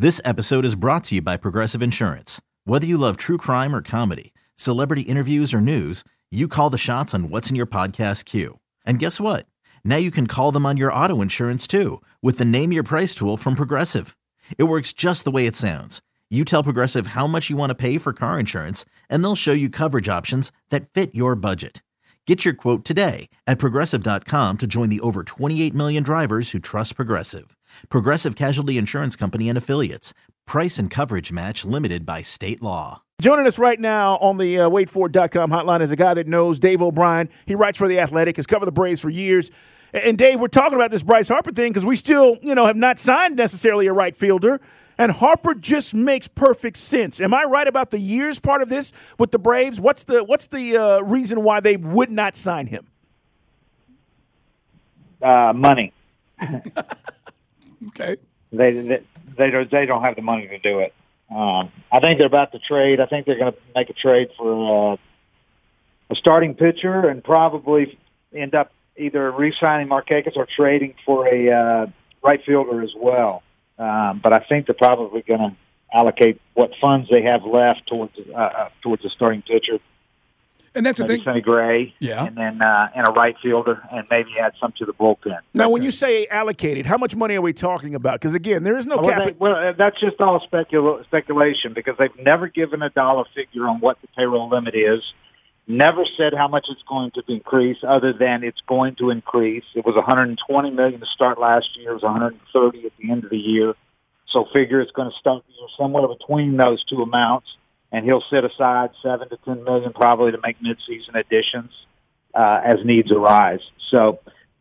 This episode is brought to you by Progressive Insurance. Whether you love true crime or comedy, celebrity interviews or news, you call the shots on what's in your podcast queue. And guess what? Now you can call them on your auto insurance too with the Name Your Price tool from Progressive. It works just the way it sounds. You tell Progressive how much you want to pay for car insurance, and they'll show you coverage options that fit your budget. Get your quote today at Progressive.com to join the over 28 million drivers who trust Progressive. Progressive Casualty Insurance Company and Affiliates. Price and coverage match limited by state law. Joining us right now on the WadeFord.com hotline is a guy that knows Dave O'Brien. He writes for The Athletic, has covered the Braves for years. And Dave, we're talking about this Bryce Harper thing because we still, have not signed necessarily a right fielder. And Harper just makes perfect sense. Am I right about the years part of this with the Braves? What's the reason why they would not sign him? Money. Okay. They don't have the money to do it. I think they're about to trade. I think they're going to make a trade for a starting pitcher and probably end up either re-signing Markakis or trading for a right fielder as well. But I think they're probably going to allocate what funds they have left towards a starting pitcher. And that's the thing. Sonny Gray, yeah, and then and a right fielder, and maybe add some to the bullpen. Now, when you say allocated, how much money are we talking about? Because again, there is no cap. Well, that's just all speculation because they've never given a dollar figure on what the payroll limit is. Never said how much it's going to increase, other than it's going to increase. It was $120 million to start last year. It was $130 at the end of the year. So figure it's going to start the year somewhere between those two amounts. And he'll set aside $7 to $10 million probably to make midseason additions as needs arise. So,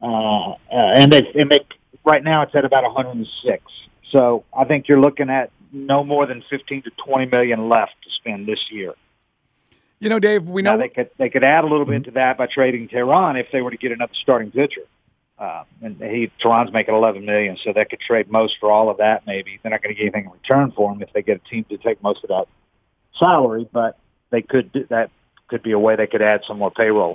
and they right now it's at about 106. So I think you're looking at no more than 15 to 20 million left to spend this year. Dave, we know now they could add a little bit to that by trading Tehran if they were to get another starting pitcher. And Tehran's making $11 million, so they could trade most for all of that. Maybe they're not going to get anything in return for him if they get a team to take most of that salary, but they could do that. Could be a way they could add some more payroll.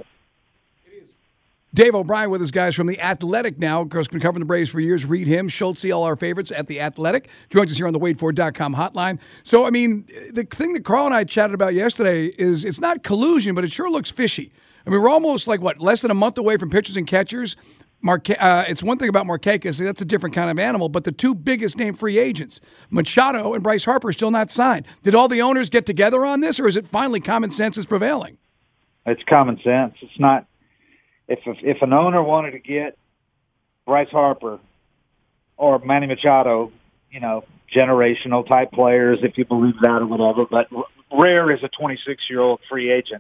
Dave O'Brien with us, guys, from The Athletic now. Of course, been covering the Braves for years. Read him, Schultz, all our favorites at The Athletic. Joins us here on the WadeFord.com hotline. So, the thing that Carl and I chatted about yesterday is it's not collusion, but it sure looks fishy. We're almost less than a month away from pitchers and catchers. It's one thing about Markakis, that's a different kind of animal, but the two biggest name free agents, Machado and Bryce Harper, are still not signed. Did all the owners get together on this, or is it finally common sense is prevailing? It's common sense. It's not. If an owner wanted to get Bryce Harper or Manny Machado, generational type players, if you believe that or whatever, but rare is a 26-year-old free agent.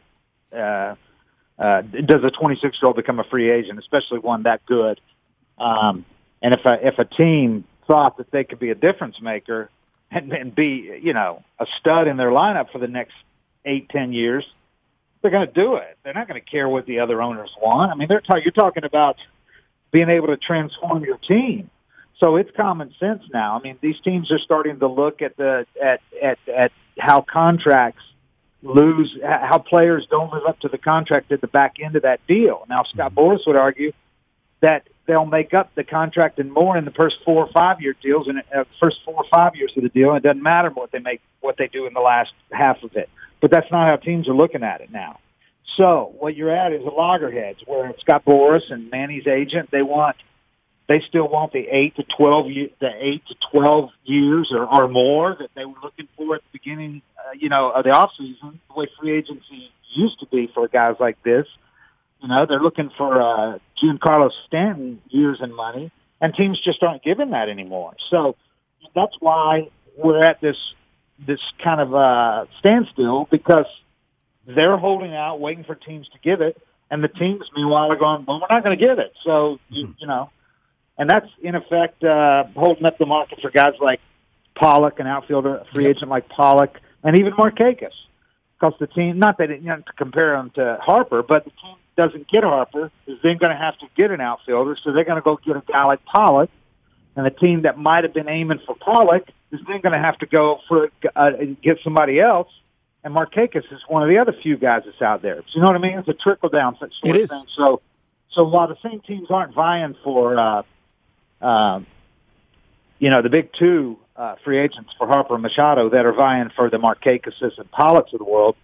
Does a 26-year-old become a free agent, especially one that good? And if a team thought that they could be a difference maker and be, a stud in their lineup for the next 8-10 years, they're going to do it. They're not going to care what the other owners want. You're talking about being able to transform your team. So it's common sense now. These teams are starting to look at at how contracts lose, how players don't live up to the contract at the back end of that deal. Now, Scott Boras would argue that they'll make up the contract and more in the first 4 or 5 year deals, and first 4 or 5 years of the deal. It doesn't matter what they do in the last half of it. But that's not how teams are looking at it now. So what you're at is a loggerheads where Scott Boras and Manny's agent, they still want the 8 to 12 years or more that they were looking for at the beginning, of the off season, the way free agency used to be for guys like this. They're looking for Giancarlo Stanton years and money, and teams just aren't giving that anymore. So that's why we're at this kind of standstill, because they're holding out, waiting for teams to give it, and the teams, meanwhile, are going, well, we're not going to give it. So, and that's, in effect, holding up the market for guys like Pollock, an outfielder, a free agent like Pollock, and even Markakis. Because the team, not that to compare him to Harper, but the team doesn't get Harper is then going to have to get an outfielder, so they're going to go get a guy like Pollock, and the team that might have been aiming for Pollock is then going to have to go for get somebody else. And Markakis is one of the other few guys that's out there. So you know what I mean? It's a trickle down sort of thing. So while the same teams aren't vying for, the big two free agents for Harper and Machado that are vying for the Markakises and Pollocks of the world,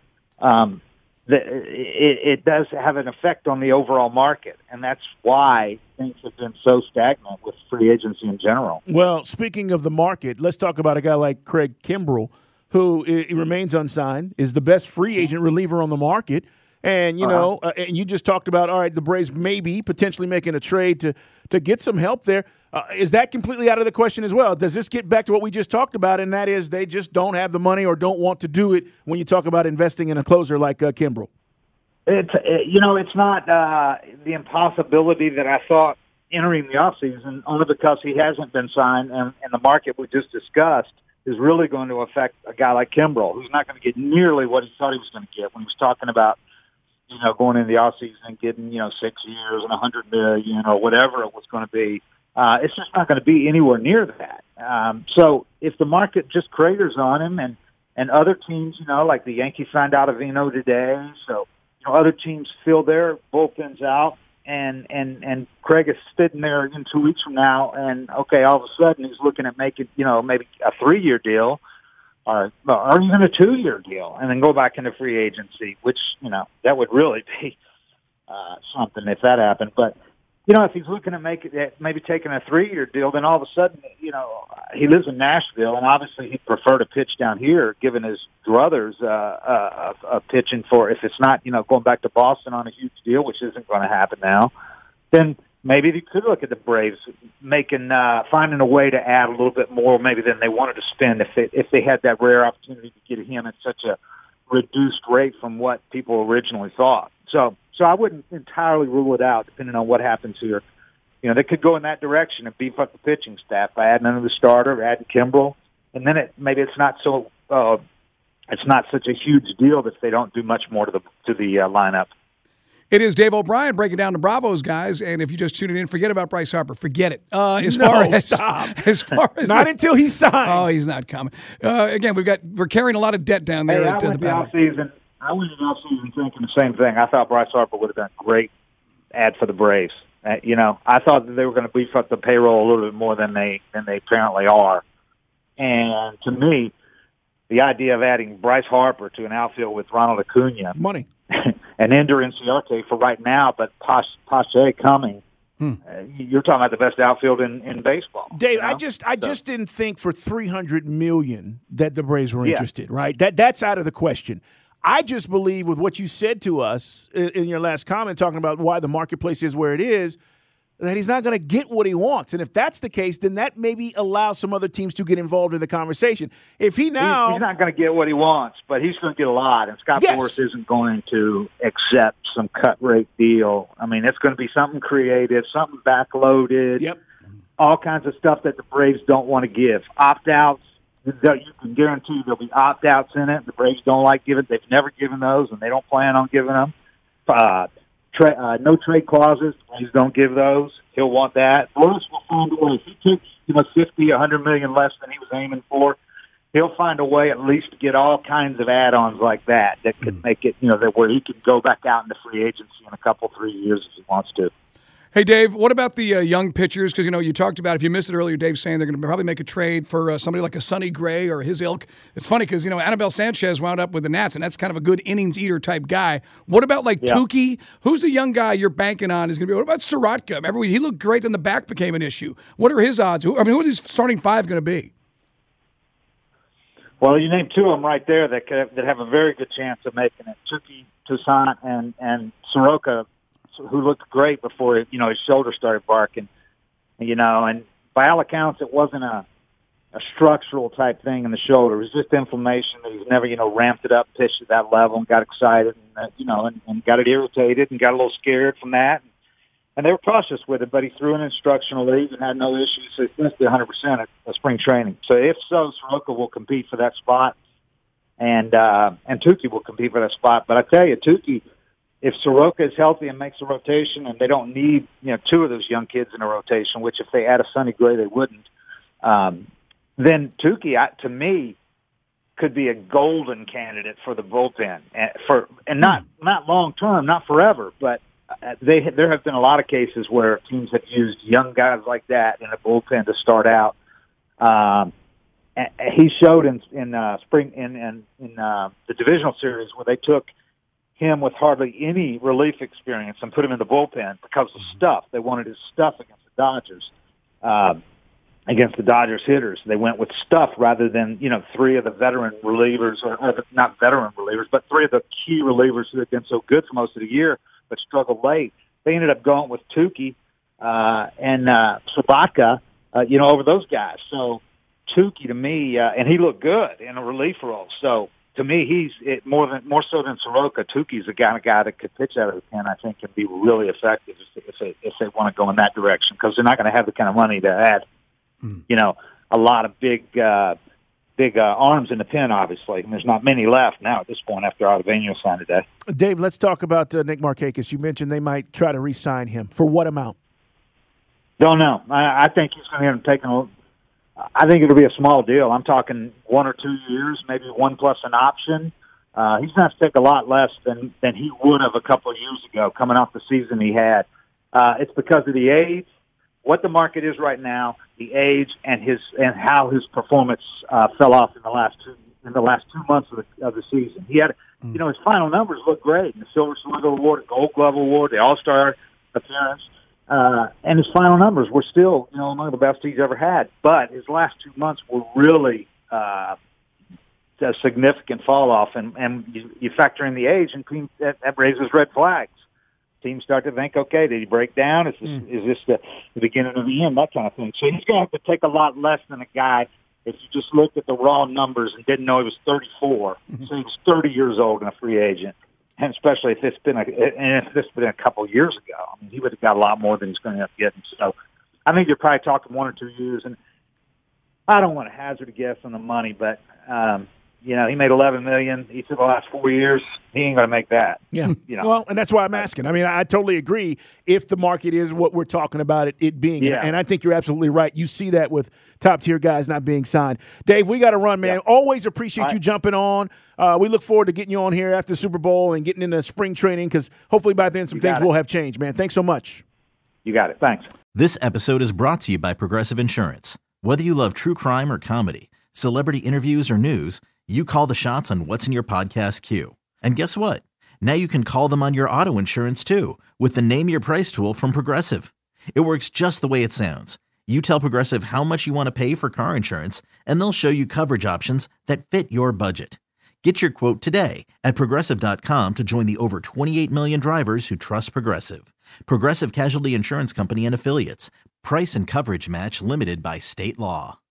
it does have an effect on the overall market, and that's why things have been so stagnant with free agency in general. Well, speaking of the market, let's talk about a guy like Craig Kimbrell, who remains unsigned, is the best free agent reliever on the market. And, you know, and you just talked about, all right, the Braves maybe potentially making a trade to get some help there. Is that completely out of the question as well? Does this get back to what we just talked about, and that is they just don't have the money or don't want to do it when you talk about investing in a closer like Kimbrell? It's not the impossibility that I thought entering the offseason, only because he hasn't been signed, and the market we just discussed is really going to affect a guy like Kimbrell, who's not going to get nearly what he thought he was going to get when he was talking about, going into the offseason and getting, 6 years and $100 million or whatever it was going to be. It's just not going to be anywhere near that. So if the market just craters on him and other teams, like the Yankees signed Ottavino today, so other teams fill their bullpens out, and Craig is sitting there in 2 weeks from now, and okay, all of a sudden he's looking at making maybe a 3-year deal, or even a 2-year deal, and then go back into free agency, which that would really be something if that happened. But if he's looking at maybe taking a 3-year deal, then all of a sudden, he lives in Nashville, and obviously he'd prefer to pitch down here, given his druthers pitching for, if it's not, going back to Boston on a huge deal, which isn't going to happen now, then maybe they could look at the Braves finding a way to add a little bit more maybe than they wanted to spend if they had that rare opportunity to get him at such a reduced rate from what people originally thought. So I wouldn't entirely rule it out, depending on what happens here. They could go in that direction and beef up the pitching staff by adding another starter, adding Kimbrell, and then maybe it's not such a huge deal if they don't do much more to the lineup. It is Dave O'Brien breaking down the Bravos guys, and if you just tuned in, forget about Bryce Harper. Forget it. As far as not until he's signed. Oh, he's not coming. Again, we're carrying a lot of debt down there at the battle. I went into the offseason thinking the same thing. I thought Bryce Harper would have been a great ad for the Braves. I thought that they were going to beef up the payroll a little bit more than they apparently are. And to me, the idea of adding Bryce Harper to an outfield with Ronald Acuna, money, and Ender Inciarte for right now, but Pache coming. You're talking about the best outfield in baseball. Dave, I just didn't think for $300 million that the Braves were interested. Right? That's out of the question. I just believe with what you said to us in your last comment, talking about why the marketplace is where it is, that he's not going to get what he wants. And if that's the case, then that maybe allows some other teams to get involved in the conversation. If he's not going to get what he wants, but he's going to get a lot. And Scott Boras isn't going to accept some cut rate deal. I mean, it's going to be something creative, something backloaded, all kinds of stuff that the Braves don't want to give. Opt-outs. You can guarantee there'll be opt-outs in it. The Braves don't like giving. They've never given those, and they don't plan on giving them. No trade clauses. The Braves don't give those. He'll want that. Boras will find a way. If he takes $50, $100 million less than he was aiming for, he'll find a way at least to get all kinds of add-ons like that could make it, that where he could go back out into free agency in a couple, 3 years if he wants to. Hey, Dave, what about the young pitchers? Because, you talked about, if you missed it earlier, Dave saying they're going to probably make a trade for somebody like a Sonny Gray or his ilk. It's funny because, Anibal Sanchez wound up with the Nats, and that's kind of a good innings eater type guy. What about Tukey? Who's the young guy you're banking on is going to be? What about Soroka? Remember, he looked great, then the back became an issue. What are his odds? Who are his starting five going to be? Well, you named two of them right there that have a very good chance of making it. Tukey, Toussaint, and Soroka, who looked great before his shoulder started barking, and by all accounts it wasn't a structural type thing in the shoulder. It was just inflammation that he's never, ramped it up, pitched at that level and got excited and got it irritated and got a little scared from that. And they were cautious with it, but he threw an instructional league and had no issues. So he's listed 100% at spring training. So if so, Soroka will compete for that spot and Tukey will compete for that spot. But I tell you, Tukey, if Soroka is healthy and makes a rotation, and they don't need two of those young kids in a rotation, which if they add a Sonny Gray they wouldn't, then Tukey, to me, could be a golden candidate for the bullpen and not long term, not forever, but there have been a lot of cases where teams have used young guys like that in a bullpen to start out. he showed in spring in the divisional series where they took him with hardly any relief experience and put him in the bullpen because of stuff. They wanted his stuff against the Dodgers. Against the Dodgers hitters, they went with stuff rather than, three of the veteran relievers, or not veteran relievers, but three of the key relievers who had been so good for most of the year but struggled late. They ended up going with Tukey and Sabaka, over those guys. So Tukey, to me, and he looked good in a relief role. So to me, he's more so than Soroka. Tukey's the kind of guy that could pitch out of the pen. I think can be really effective if they want to go in that direction, because they're not going to have the kind of money to add. A lot of big arms in the pen, obviously. And there's not many left now at this point after Ottavino signed today. Dave, let's talk about Nick Markakis. You mentioned they might try to re-sign him. For what amount? Don't know. I think he's going to end up taking I think it'll be a small deal. I'm talking 1 or 2 years, maybe 1 plus an option. He's going to have to take a lot less than he would have a couple of years ago coming off the season he had. It's because of the age, what the market is right now, the age, and how his performance fell off in the last 2 months of the season. He had, his final numbers look great. The Silver Slugger Award, the Gold Glove Award, the All-Star appearance, and his final numbers were still, among the best he's ever had. But his last 2 months were really a significant fall off, and you factor in the age, and that raises red flags. Teams start to think, okay, did he break down? Is this the beginning of the end? That kind of thing. So he's going to have to take a lot less than a guy if you just looked at the raw numbers and didn't know he was 34. So he was 30 years old and a free agent, and especially if this been a couple years ago, I mean, he would have got a lot more than he's going to end up getting. So I think you're probably talking 1 or 2 years, and I don't want to hazard a guess on the money, but he made $11 million each of the last 4 years. He ain't going to make that. Yeah. Well, and that's why I'm asking. I mean, I totally agree if the market is what we're talking about it being. Yeah. And I think you're absolutely right. You see that with top-tier guys not being signed. Dave, we got to run, man. Yeah. Always appreciate you jumping on. We look forward to getting you on here after the Super Bowl and getting into spring training, because hopefully by then some things will have changed, man. Thanks so much. You got it. Thanks. This episode is brought to you by Progressive Insurance. Whether you love true crime or comedy, celebrity interviews or news, you call the shots on what's in your podcast queue. And guess what? Now you can call them on your auto insurance too with the Name Your Price tool from Progressive. It works just the way it sounds. You tell Progressive how much you want to pay for car insurance, and they'll show you coverage options that fit your budget. Get your quote today at Progressive.com to join the over 28 million drivers who trust Progressive. Progressive Casualty Insurance Company and Affiliates. Price and coverage match limited by state law.